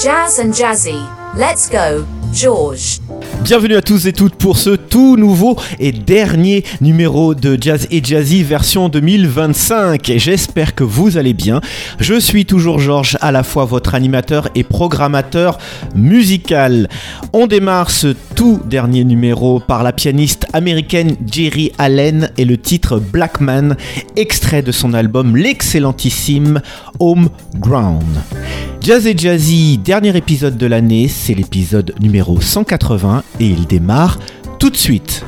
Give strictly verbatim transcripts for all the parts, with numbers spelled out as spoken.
Jazz and Jazzy. Let's go, George. Bienvenue à tous et toutes pour ce tout nouveau et dernier numéro de Jazz et Jazzy version deux mille vingt-cinq. Et j'espère que vous allez bien. Je suis toujours Georges, à la fois votre animateur et programmateur musical. On démarre ce tout dernier numéro par la pianiste américaine Geri Allen et le titre Black Man, extrait de son album l'excellentissime Home Ground. Jazz et Jazzy, dernier épisode de l'année, c'est l'épisode numéro cent quatre-vingts et il démarre tout de suite.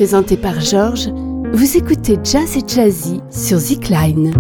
présenté par Georges. Vous écoutez Jazz et Jazzy sur Zikline.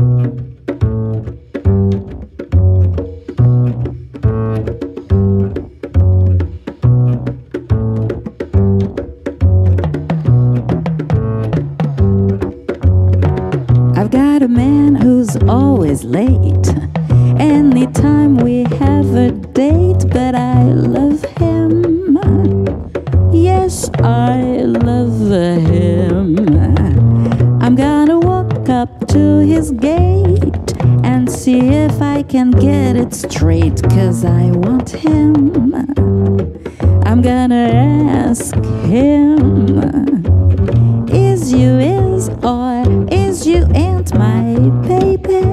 I've got a man who's always late. Anytime we have a date, but I love him. Yes, I love him. I'm gonna walk up to his gate and see if I can get it straight, 'cause I want him. I'm gonna ask him, is you is or is you ain't my baby?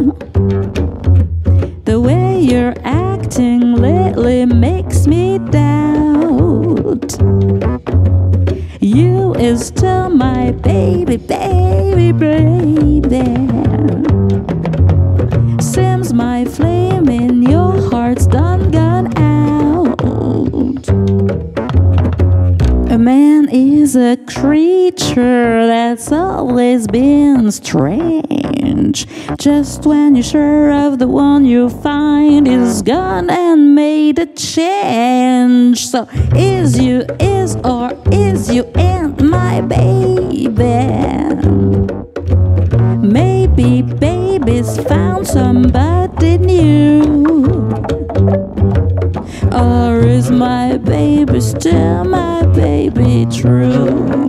The way you're acting lately makes me doubt you is still my baby, baby, baby. Seems my flame in your heart's done gone out. A man is a creature that's always been strange. Just when you're sure of the one you find is gone and made a change. So is you is or is you ain't my baby? Maybe baby's found somebody new. Or is my baby still my baby true?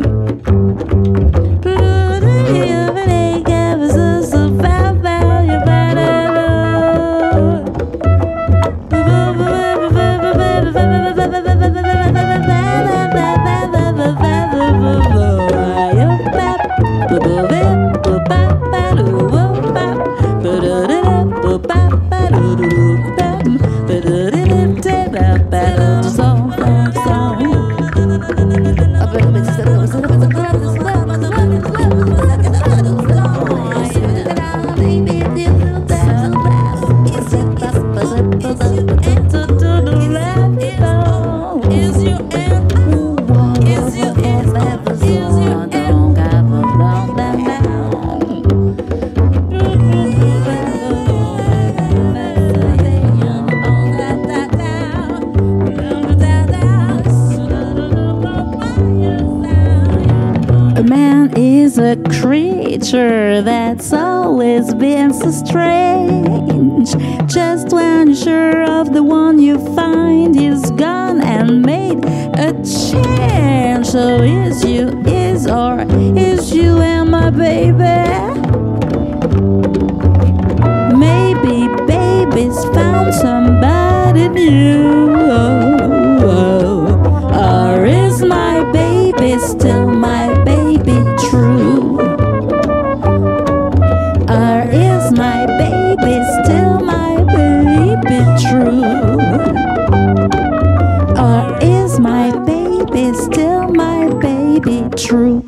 A creature that's always been so strange. Just when you're sure of the one you find, he's gone and made a change. So is you is or is you and my baby? Maybe baby's found somebody new. Oh, oh. Or is my baby still my baby true? Or is my baby still my baby true? Or is my baby still my baby true?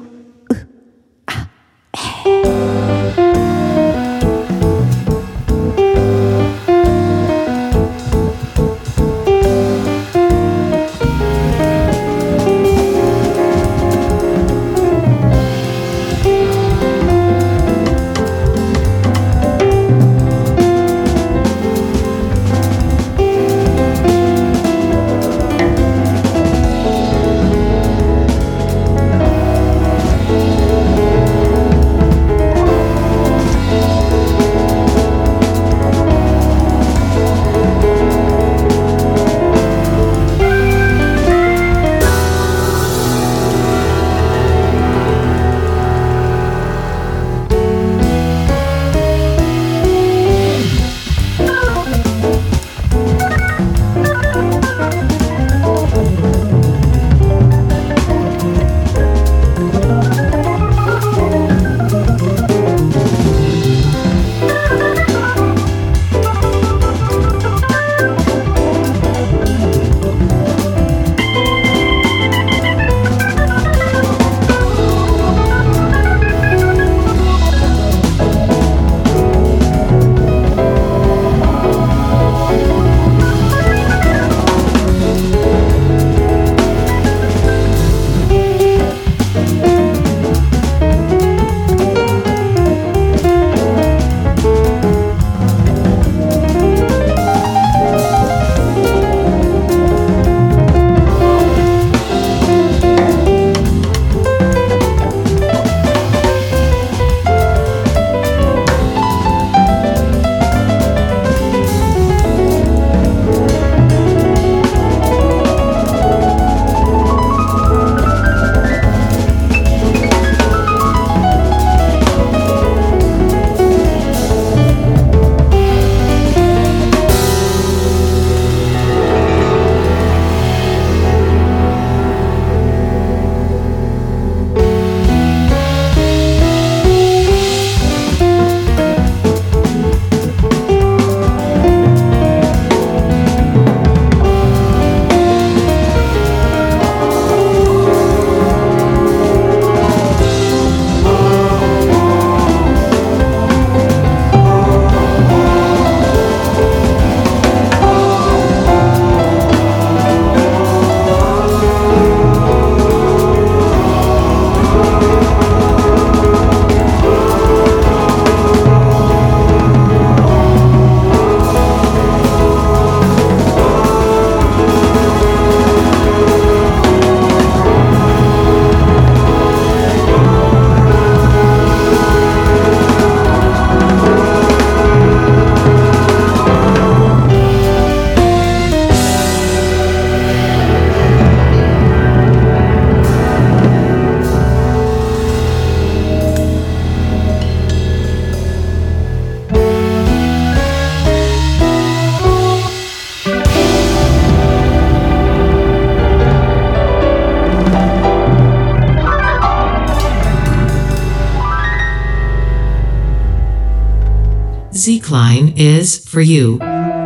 Z-Klein is for you.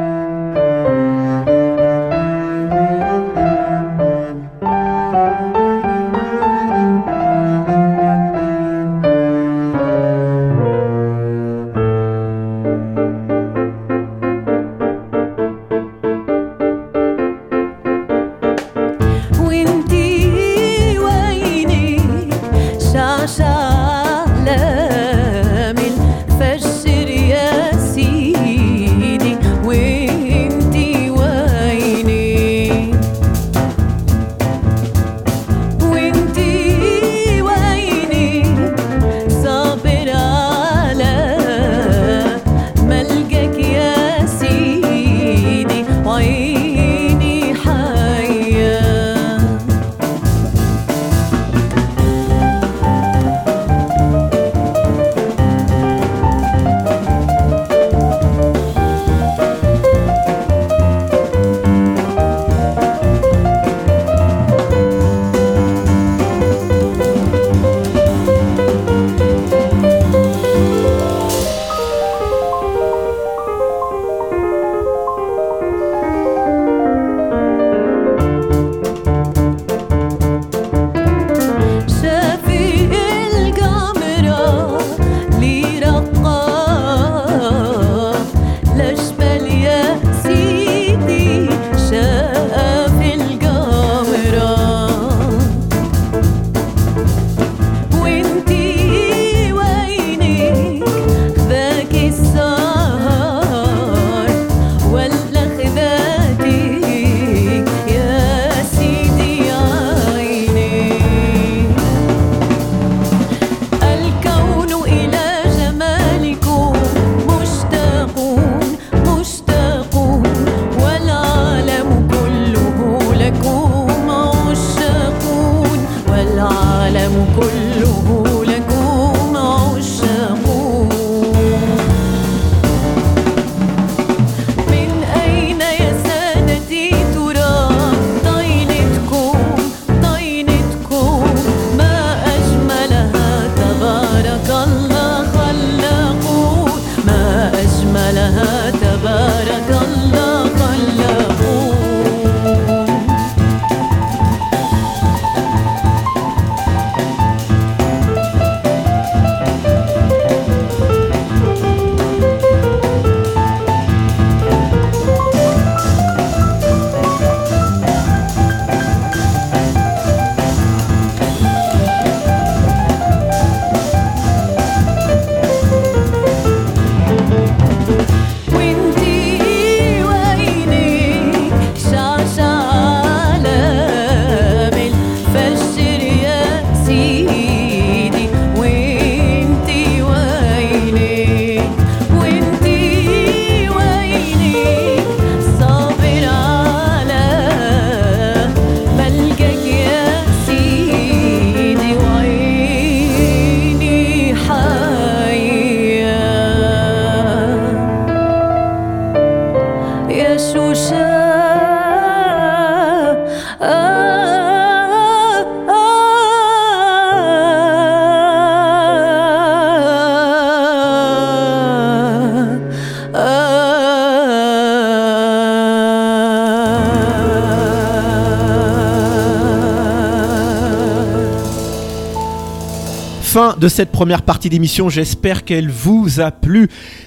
Fin de cette première partie d'émission, j'espère qu'elle vous a plu.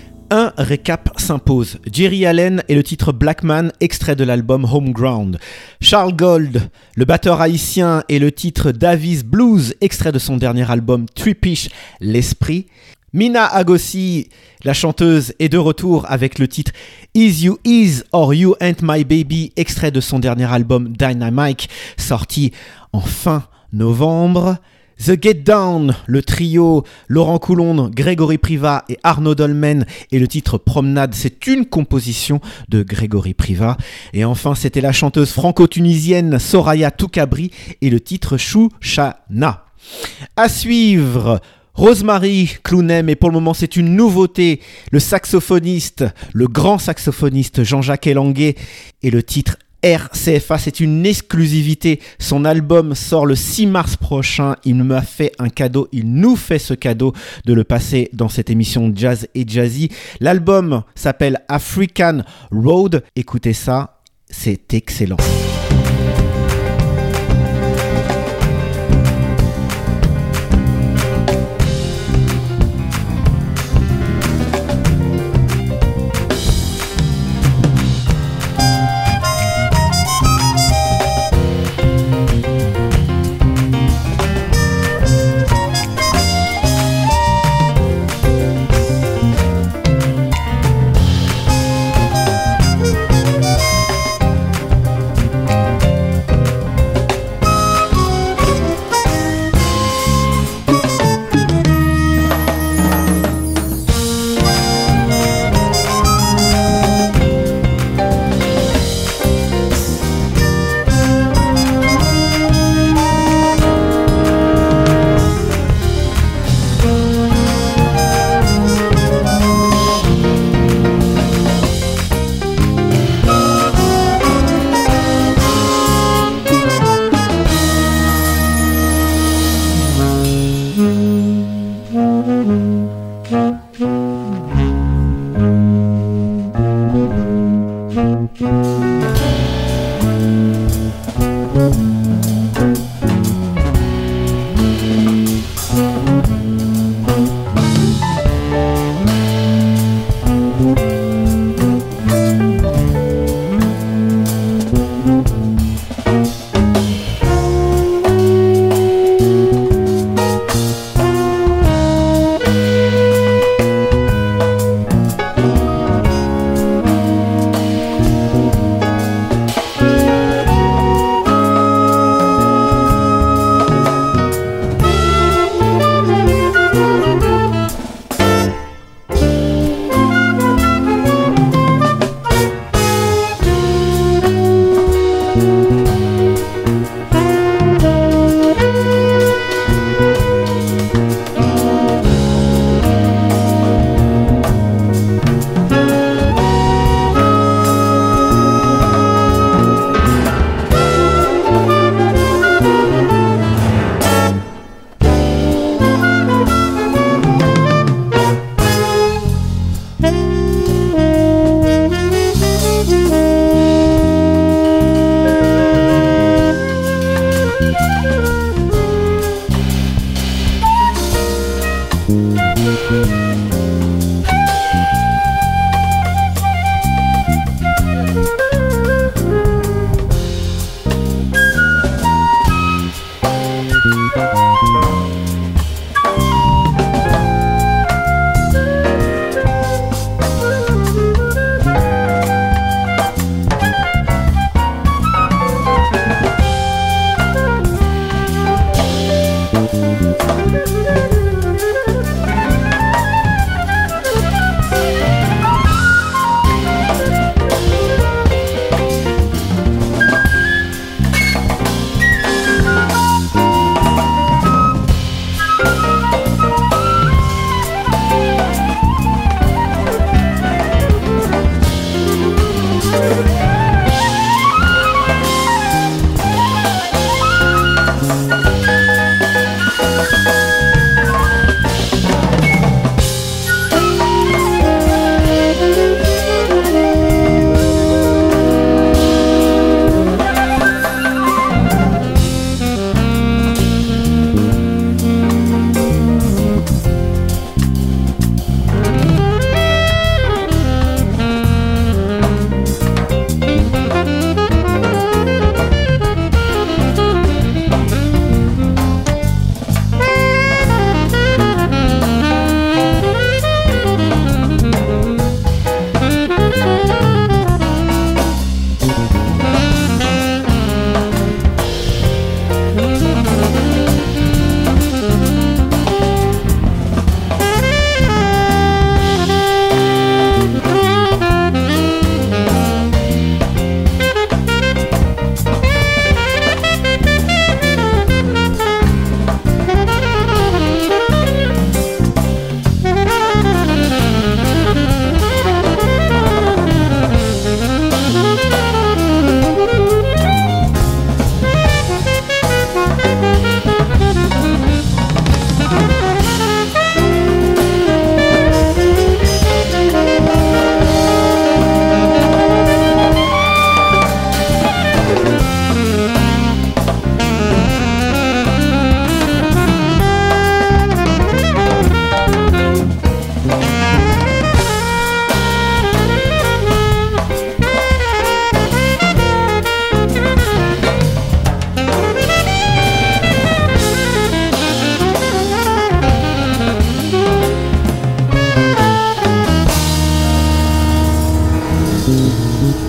Un récap s'impose. Jerry Allen et le titre Black Man, extrait de l'album Homeground. Charles Gold, le batteur haïtien, et le titre Davies Blues, extrait de son dernier album Tripish, L'Esprit. Mina Agossi, la chanteuse, est de retour avec le titre Is You Is or You Ain't My Baby, extrait de son dernier album Dynamite, sorti en fin novembre. The Get Down, le trio Laurent Coulon, Grégory Privat et Arnaud Dolmen, et le titre Promenade, c'est une composition de Grégory Privat. Et enfin, c'était la chanteuse franco-tunisienne Soraya Toukabri et le titre Chouchana. À suivre, Rosemary Clooney, mais pour le moment c'est une nouveauté, le saxophoniste, le grand saxophoniste Jean-Jacques Elanguet et le titre R C F A, c'est une exclusivité. Son album sort le six mars prochain. Il m'a fait un cadeau, il nous fait ce cadeau de le passer dans cette émission Jazz et Jazzy. L'album s'appelle African Road. Écoutez ça, c'est excellent.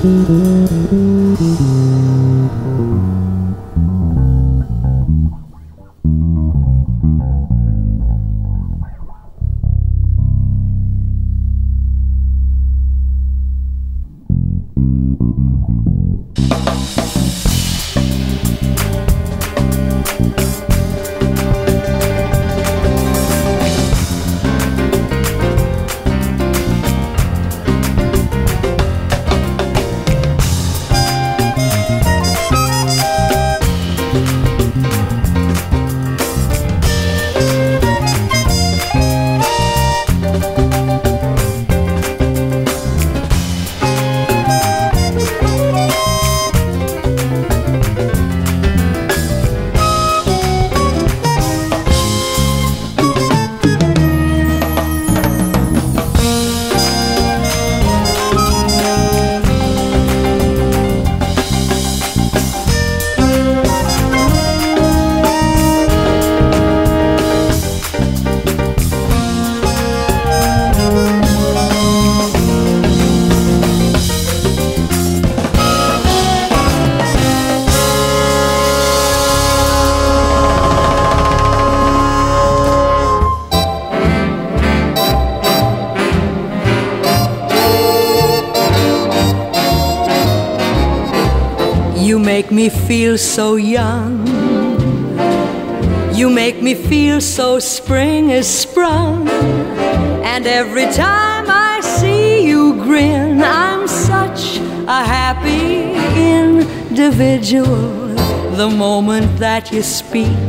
You make me feel so young. You make me feel so spring is sprung. And every time I see you grin, I'm such a happy individual. The moment that you speak,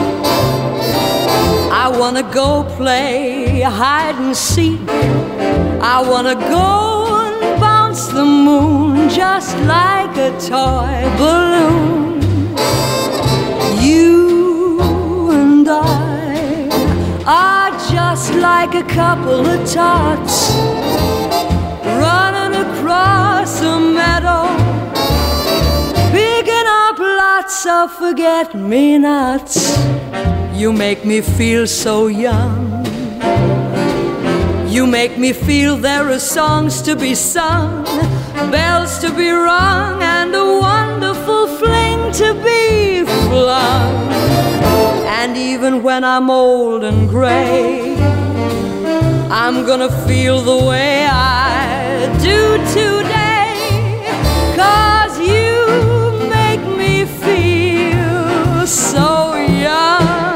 I wanna go play hide and seek. I wanna go the moon just like a toy balloon. You and I are just like a couple of tots running across a meadow, picking up lots of forget-me-nots. You make me feel so young. You make me feel there are songs to be sung, bells to be rung, and a wonderful fling to be flung. And even when I'm old and gray, I'm gonna feel the way I do today, 'cause you make me feel so young.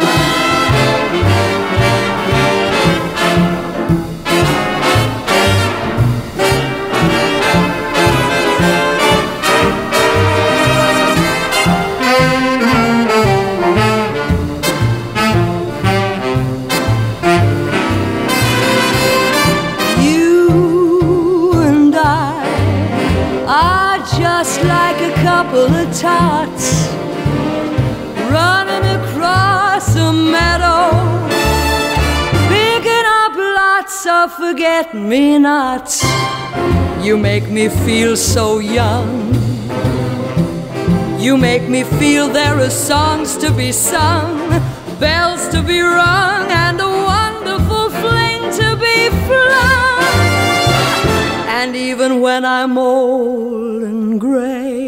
Couple of tots running across a meadow, picking up lots of forget-me-nots. You make me feel so young. You make me feel there are songs to be sung, bells to be rung, and a wonderful fling to be flung. And even when I'm old and gray,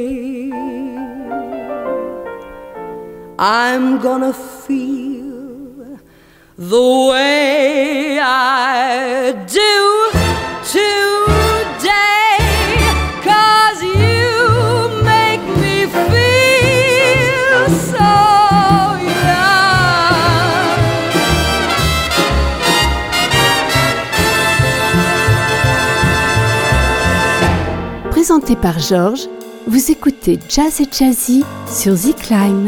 I'm gonna feel the way I do today, 'cause you make me feel so young. Présenté par Georges, vous écoutez Jazz et Jazzy sur Zikline.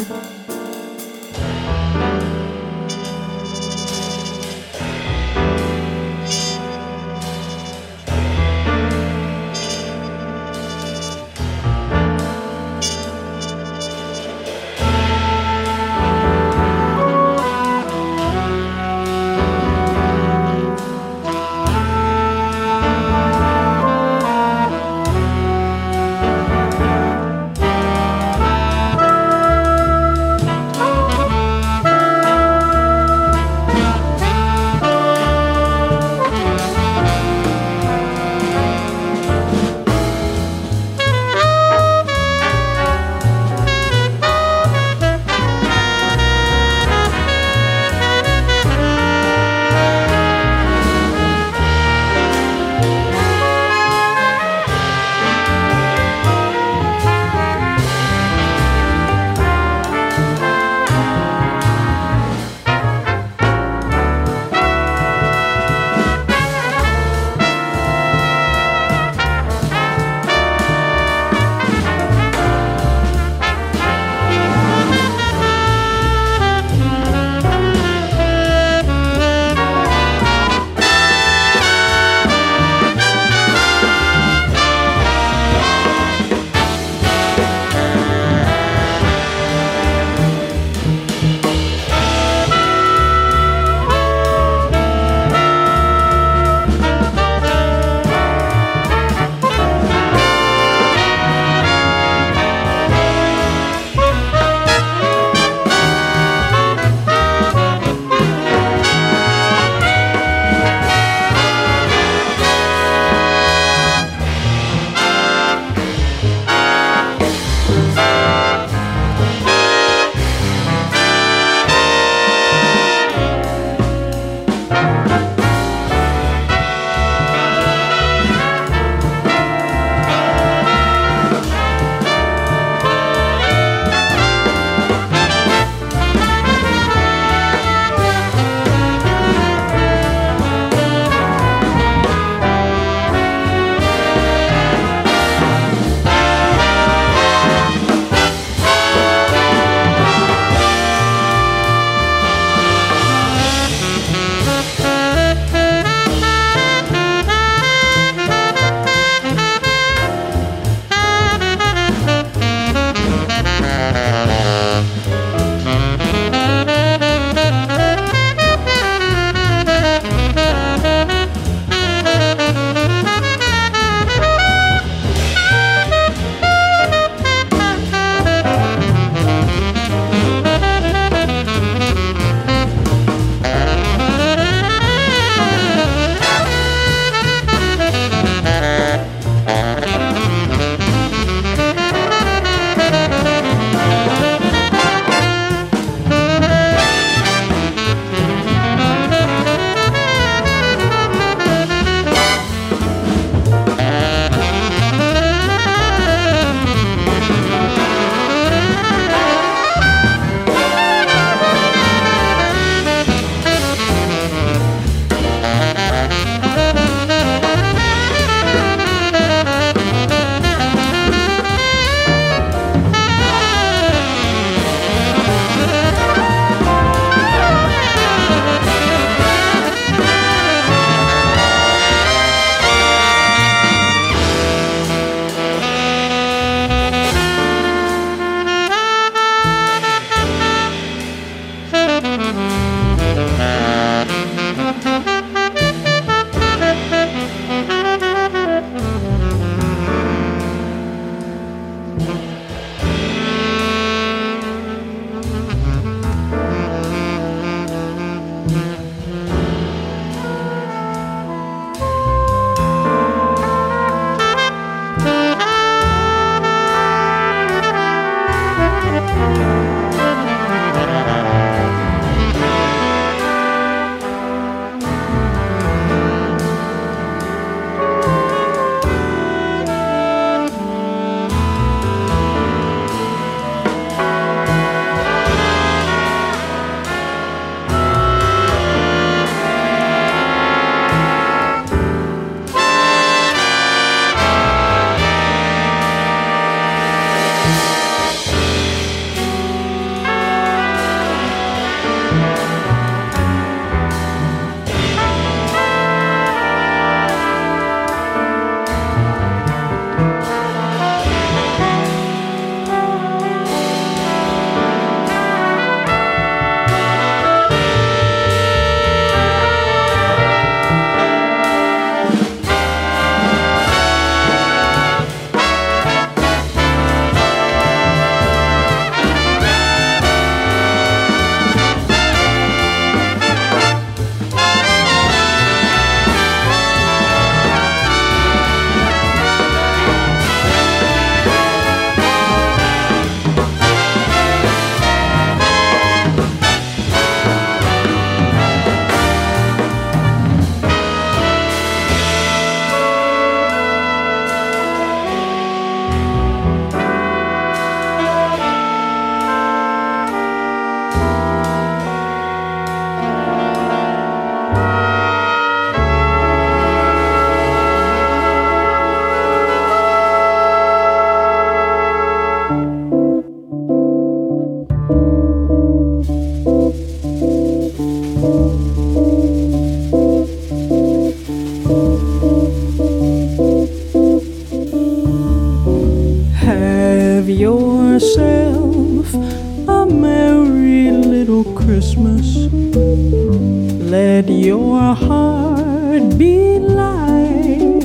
be light.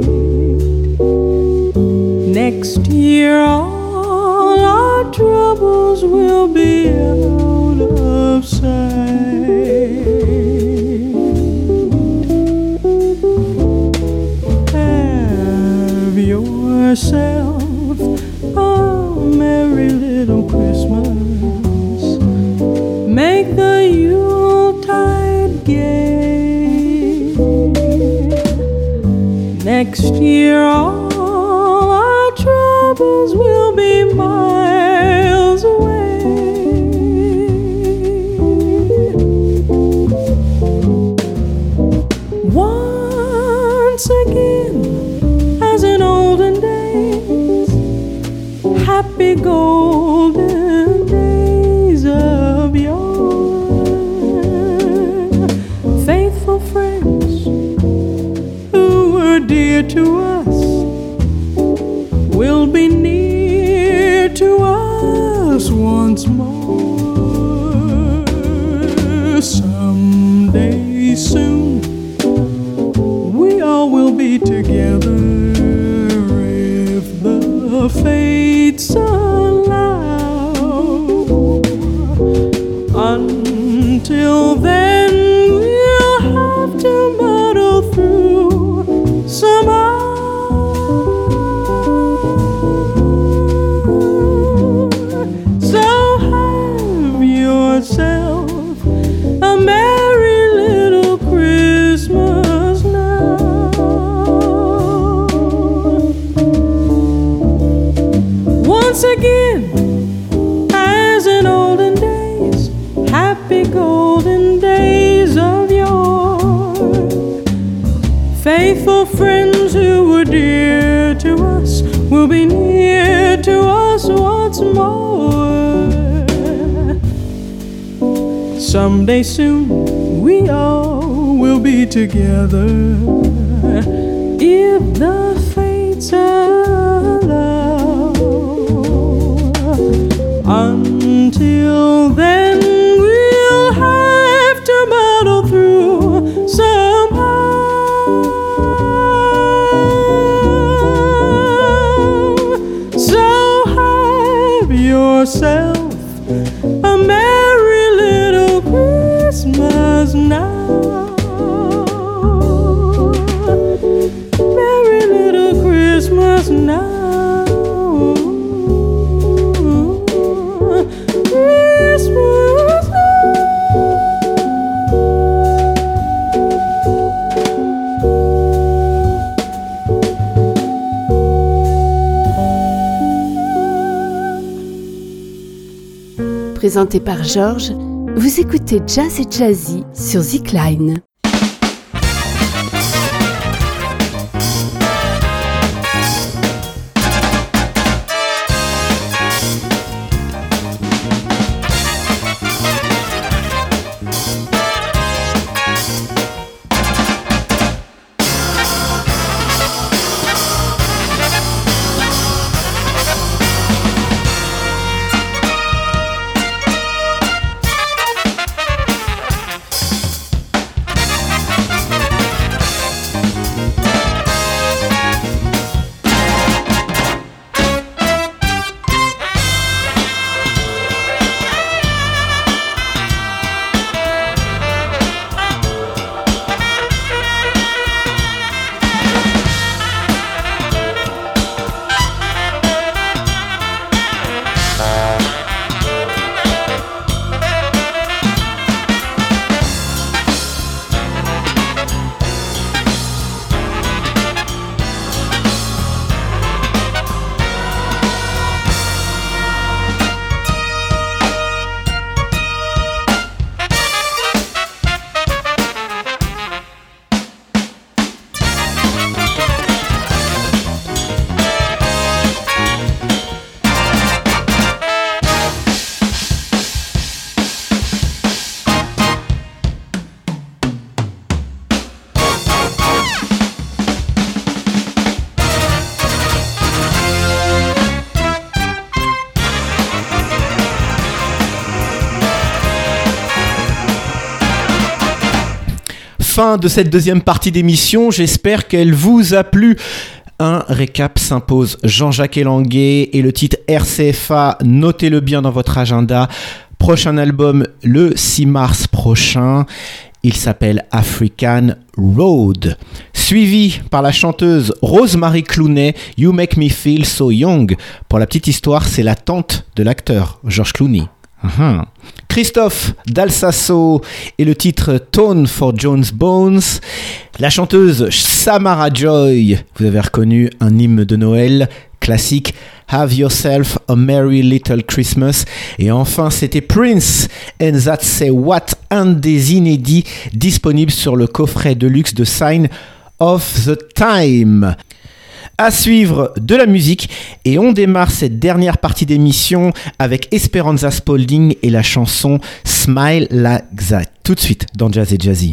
Next year all our troubles will be out of sight. Have yourself a merry little Christmas. Make the Yuletide gay. Next year all our troubles will be miles away. Once again, as in olden days, happy golden days of yore. Faithful friends who were dear to us will be near to us once more. Someday soon we all will be together if the fates allow. Until then we'll have to muddle through somehow. So have yourself a merry little Christmas now. Once again, as in olden days, happy golden days of yore. Faithful friends who were dear to us will be near to us once more. Someday soon we all will be together if the fates allow. Until then we'll have to muddle through somehow. So have yourself a merry little Christmas now. Merry little Christmas now. Christmas now. Présenté par Georges, vous écoutez Jazz et Jazzy sur Zikline. fin de cette deuxième partie d'émission. J'espère qu'elle vous a plu. Un récap s'impose. Jean-Jacques Elanguet et le titre R C F A. Notez-le bien dans votre agenda. Prochain album le six mars prochain. Il s'appelle African Road. Suivi par la chanteuse Rosemary Clooney, You Make Me Feel So Young. Pour la petite histoire, c'est la tante de l'acteur George Clooney. Uh-huh. Christophe Dalsasso et le titre Tone for Jones Bones. La chanteuse Samara Joy, vous avez reconnu un hymne de Noël classique, Have Yourself a Merry Little Christmas. Et enfin, c'était Prince and That's Say What, un des inédits disponibles sur le coffret de luxe de Sign of the Time. À suivre de la musique et on démarre cette dernière partie d'émission avec Esperanza Spalding et la chanson Smile Like That. Tout de suite dans Jazz et Jazzy.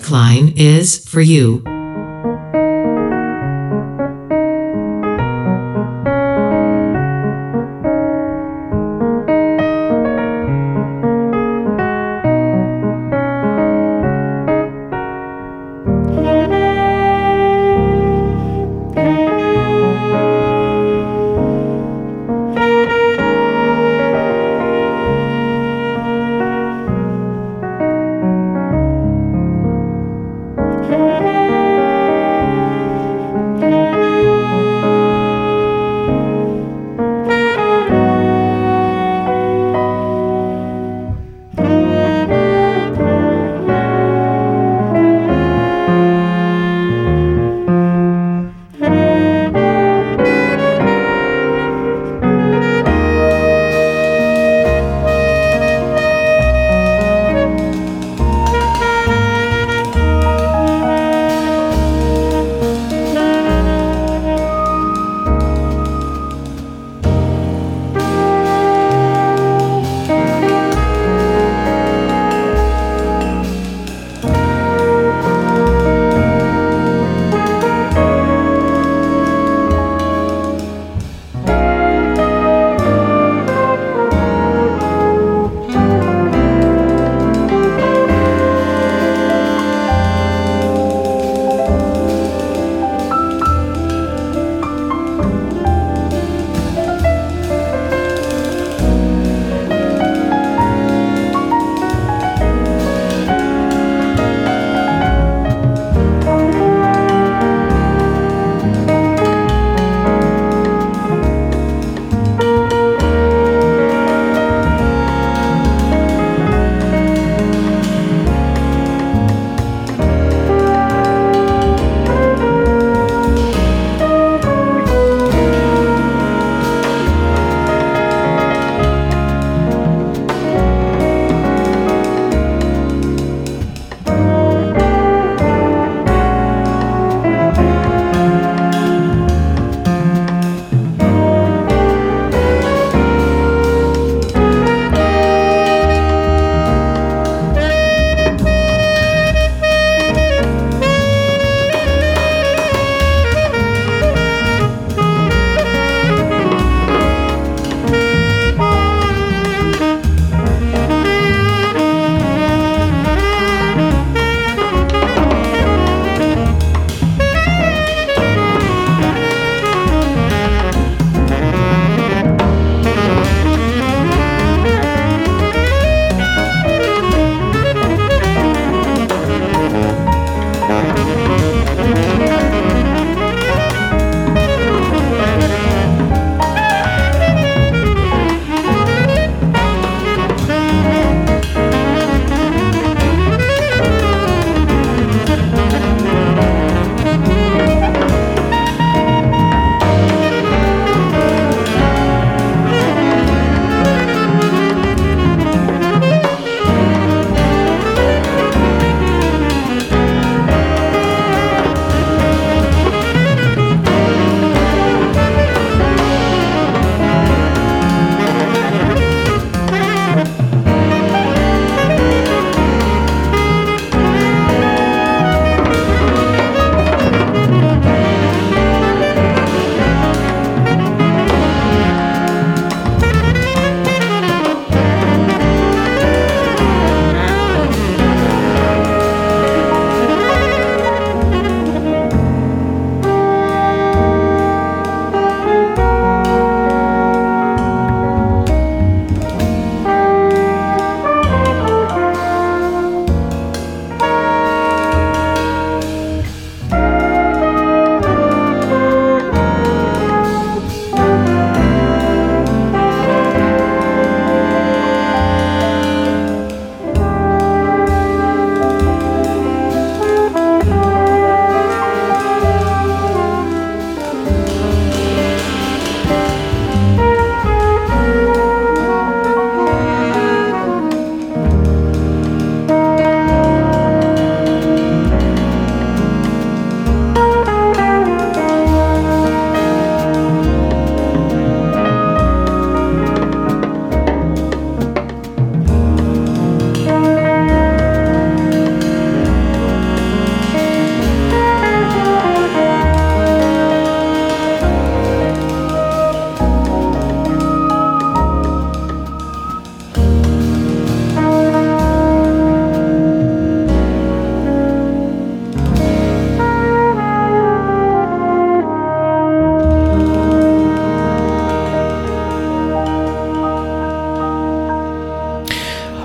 Klein is for you. Thank you.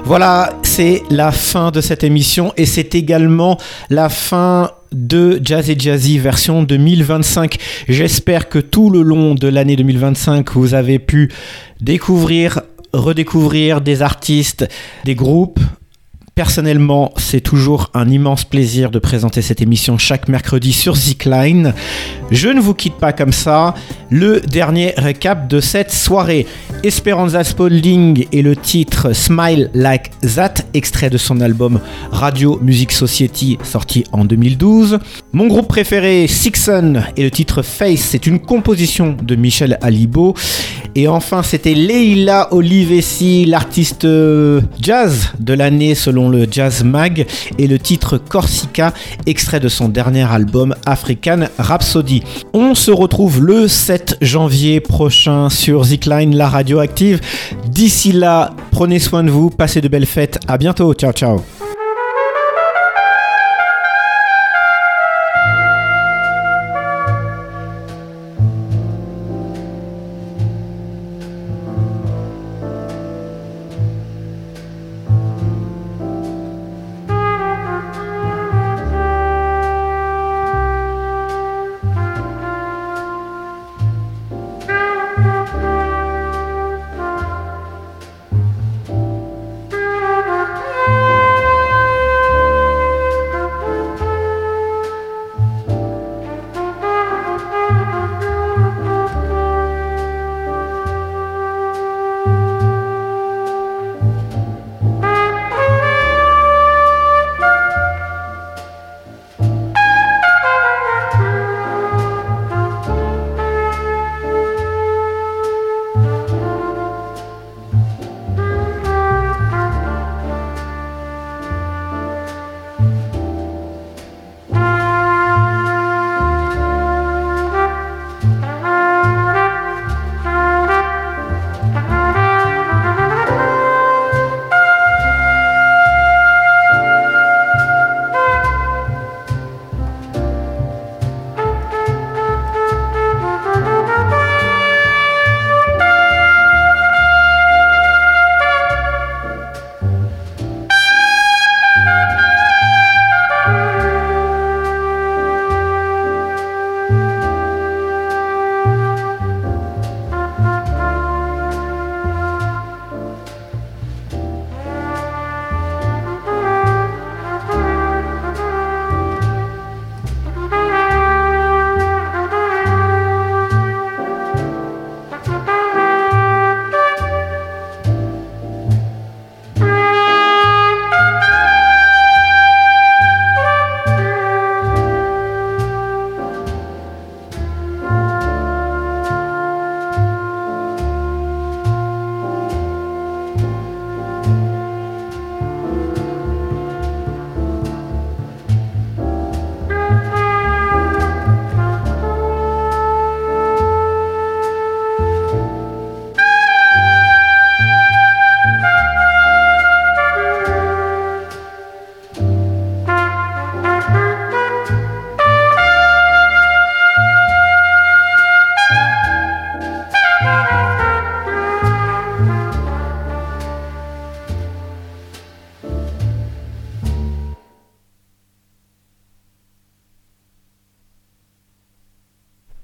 Voilà, c'est la fin de cette émission et c'est également la fin de Jazz et Jazzy version deux mille vingt-cinq. J'espère que tout le long de l'année deux mille vingt-cinq, vous avez pu découvrir, redécouvrir des artistes, des groupes. Personnellement, c'est toujours un immense plaisir de présenter cette émission chaque mercredi sur Zikline. Je ne vous quitte pas comme ça. Le dernier récap de cette soirée. Esperanza Spalding et le titre Smile Like That, extrait de son album Radio Music Society, sorti en deux mille douze. Mon groupe préféré, Sixon, et le titre Face, c'est une composition de Michel Alibo. Et enfin, c'était Leila Olivesi, l'artiste jazz de l'année selon le Jazz Mag, et le titre Corsica, extrait de son dernier album African Rhapsody. On se retrouve le sept janvier prochain sur Zikline, la radio active. D'ici là, prenez soin de vous, passez de belles fêtes, à bientôt, ciao ciao.